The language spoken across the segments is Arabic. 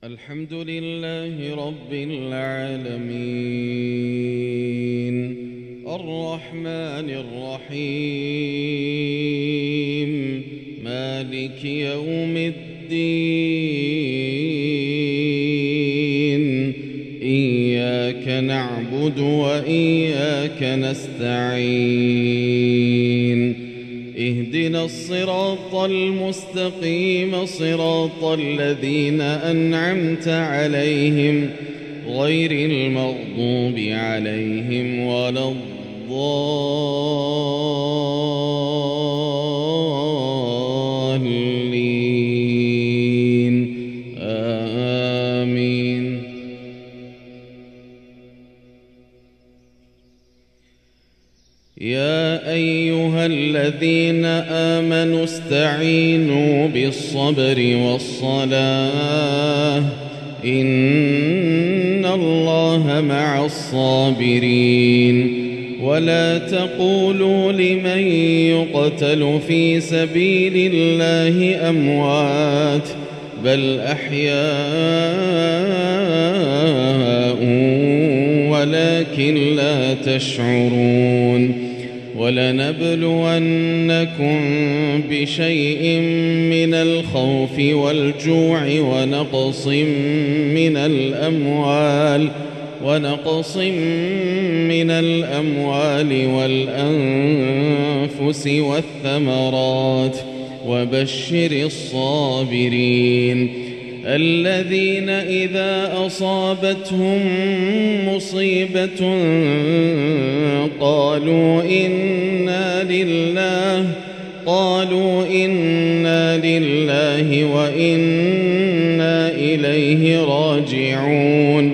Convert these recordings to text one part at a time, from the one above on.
الحمد لله رب العالمين الرحمن الرحيم مالك يوم الدين إياك نعبد وإياك نستعين اهدنا الصراط المستقيم صراط الذين أنعمت عليهم غير المغضوب عليهم ولا الضالين آمين. يا أيها الذين آمنوا استعينوا بالصبر والصلاة إن الله مع الصابرين ولا تقولوا لمن يقتل في سبيل الله أموات بل أحياء ولكن لا تشعرون ولنبلونكم بشيء من الخوف والجوع ونقص من الأموال والأنفس والثمرات وبشر الصابرين الذين إذا أصابتهم مصيبة قالوا إنا لله وإنا إليه راجعون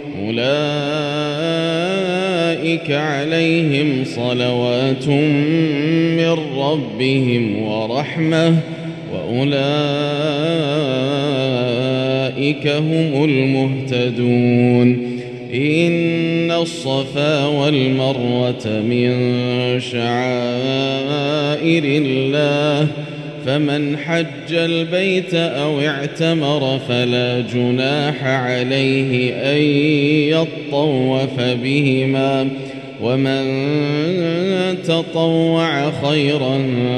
أولئك عليهم صلوات من ربهم ورحمة وأولئك هم المهتدون إن الصفا والمروة من شعائر الله فمن حج البيت أو اعتمر فلا جناح عليه أن يطوف بهما ومن تطوع خيرا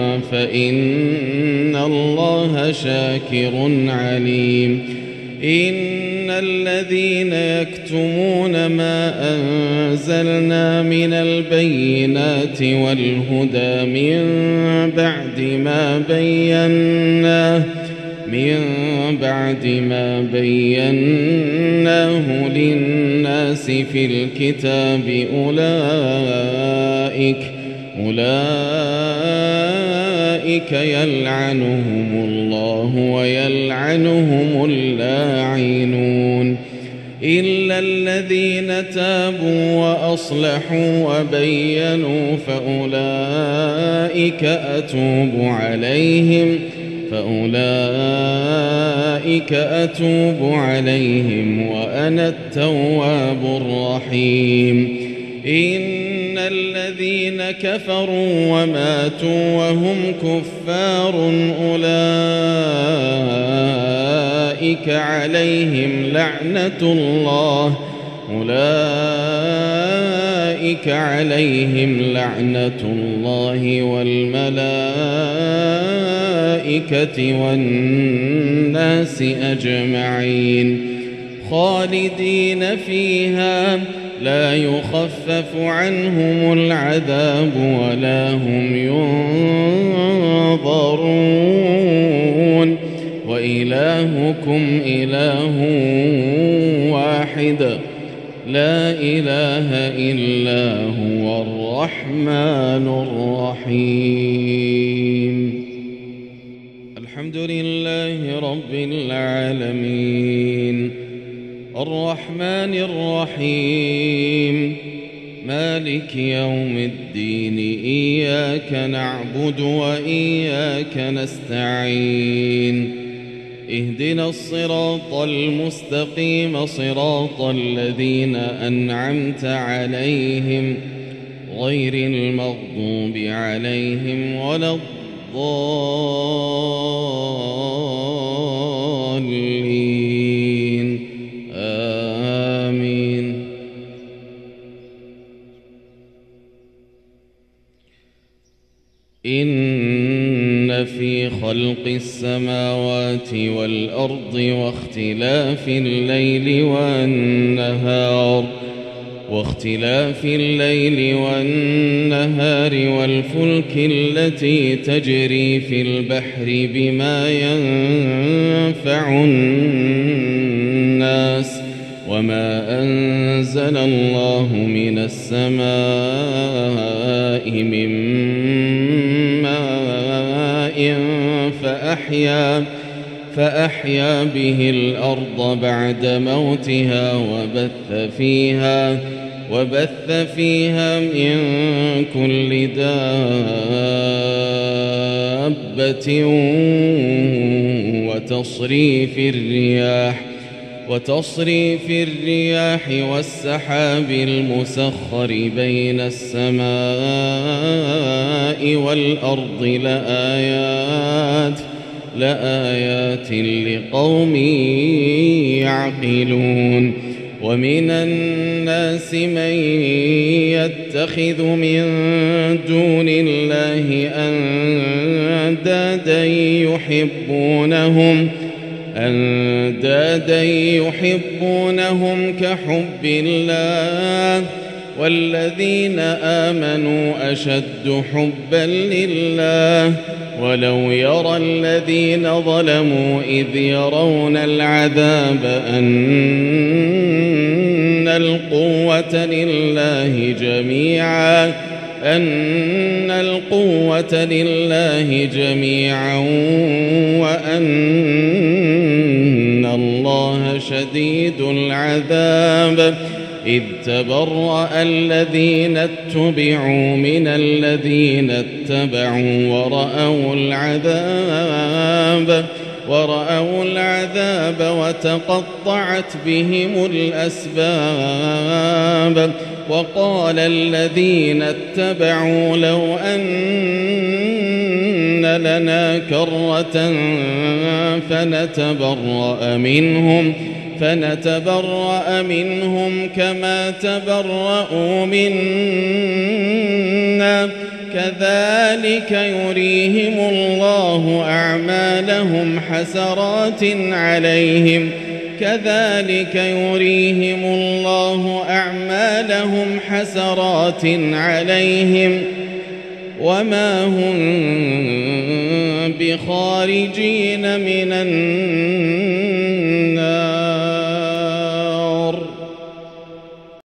فإن الله شاكر عليم. إن الذين يكتمون ما أنزلنا من البينات والهدى من بعد ما بيناه للناس في الكتاب أولئك يلعنهم الله ويلعنهم اللاعنون إلا الذين تابوا وأصلحوا وبينوا فأولئك أتوب عليهم وأنا التواب الرحيم. إن الذين كفروا وماتوا وهم كفار أولئك عليهم لعنة الله والملائكة والناس أجمعين خالدين فيها لا يخفف عنهم العذاب ولا هم ينظرون وإلهكم إله واحد لا إله إلا هو الرحمن الرحيم. الحمد لله رب العالمين الرحمن الرحيم مالك يوم الدين إياك نعبد وإياك نستعين اهدنا الصراط المستقيم صراط الذين أنعمت عليهم غير المغضوب عليهم ولا الضالين خلق السماوات والأرض واختلاف الليل والنهار والفلك التي تجري في البحر بما ينفع الناس وما أنزل الله من السماء من ماء فأحيا به الأرض بعد موتها وبث فيها من كل دابة وتصريف الرياح والسحاب المسخر بين السماء والأرض لآيات لقوم يعقلون ومن الناس من يتخذ من دون الله أندادا يحبونهم كحب الله والذين آمنوا أشد حبا لله ولو يرى الذين ظلموا إذ يرون العذاب أن القوة لله جميعا وأن الله شديد العذاب إذ تبرأ الذين اتبعوا من الذين اتبعوا ورأوا العذاب وتقطعت بهم الأسباب وقال الذين اتبعوا لو أن لنا كرة فنتبرأ منهم كما تبرأوا منا كذلك يريهم الله أعمالهم حسرات عليهم وما هم بخارجين من النار